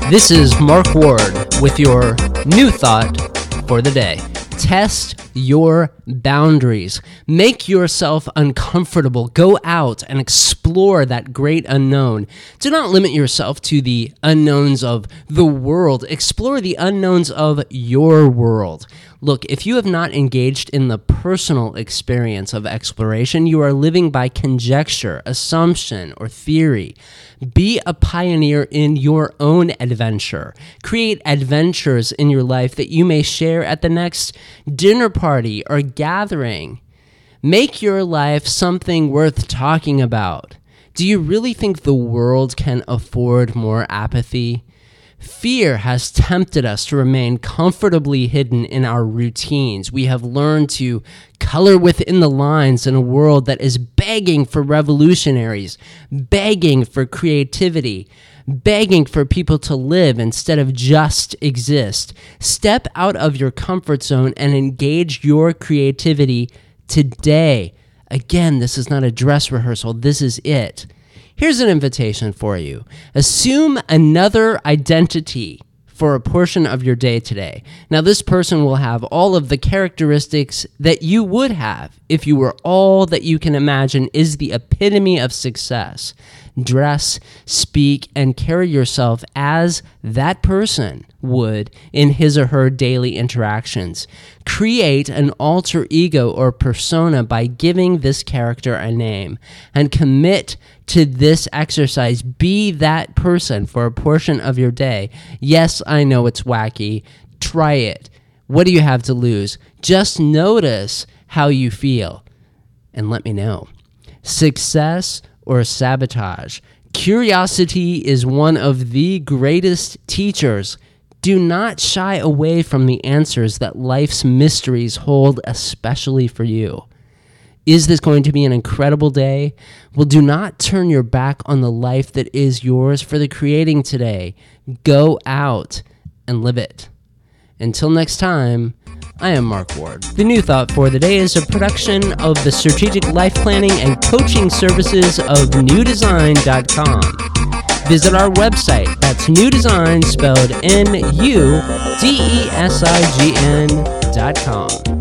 This is Mark Ward with your new thought for the day. Test your boundaries. Make yourself uncomfortable. Go out and explore that great unknown. Do not limit yourself to the unknowns of the world. Explore the unknowns of your world. Look, if you have not engaged in the personal experience of exploration, you are living by conjecture, assumption, or theory. Be a pioneer in your own adventure. Create adventures in your life that you may share at the next dinner party or gathering. Make your life something worth talking about. Do you really think the world can afford more apathy? Fear has tempted us to remain comfortably hidden in our routines. We have learned to color within the lines in a world that is begging for revolutionaries, begging for creativity, begging for people to live instead of just exist. Step out of your comfort zone and engage your creativity today. Again, this is not a dress rehearsal. This is it. Here's an invitation for you. Assume another identity for a portion of your day today. Now, this person will have all of the characteristics that you would have if you were all that you can imagine is the epitome of success. Dress, speak, and carry yourself as that person would in his or her daily interactions. Create an alter ego or persona by giving this character a name and commit to this exercise. Be that person for a portion of your day. Yes, I know it's wacky. Try it. What do you have to lose? Just notice how you feel and let me know. Success or sabotage. Curiosity is one of the greatest teachers. Do not shy away from the answers that life's mysteries hold, especially for you. Is this going to be an incredible day? Well, do not turn your back on the life that is yours for the creating today. Go out and live it. Until next time, I am Mark Ward. The New Thought for the Day is a production of the strategic life planning and coaching services of newdesign.com. Visit our website. That's newdesign, spelled Newdesign.com.